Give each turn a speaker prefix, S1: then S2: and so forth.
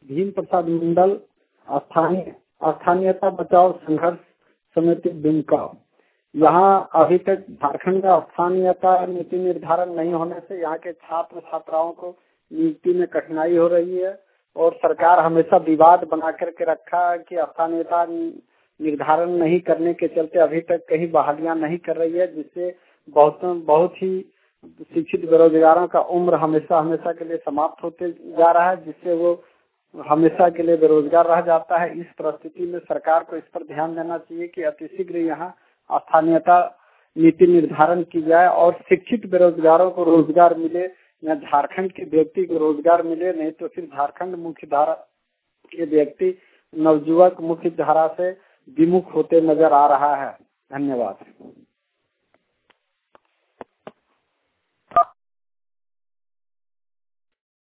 S1: भीम प्रसाद मंडल, स्थानीयता बचाओ संघर्ष समिति दुमका। यहाँ अभी तक झारखंड का स्थानीयता नीति निर्धारण नहीं होने से यहाँ के छात्र छात्राओं को नियुक्ति में कठिनाई हो रही है और सरकार हमेशा विवाद बना करके रखा है कि स्थानीयता निर्धारण नहीं करने के चलते अभी तक कहीं बहालियां नहीं कर रही है, जिससे बहुत ही शिक्षित बेरोजगारों का उम्र हमेशा के लिए समाप्त होते जा रहा है, जिससे वो हमेशा के लिए बेरोजगार रह जाता है। इस परिस्थिति में सरकार को इस पर ध्यान देना चाहिए कि अतिशीघ्र यहाँ स्थानीयता नीति निर्धारण की जाए और शिक्षित बेरोजगारों को रोजगार मिले या झारखंड के व्यक्ति को रोजगार मिले, नहीं तो फिर झारखंड मुख्य धारा के व्यक्ति नवयुवक मुख्य धारा से विमुख होते नजर आ रहा है। धन्यवाद।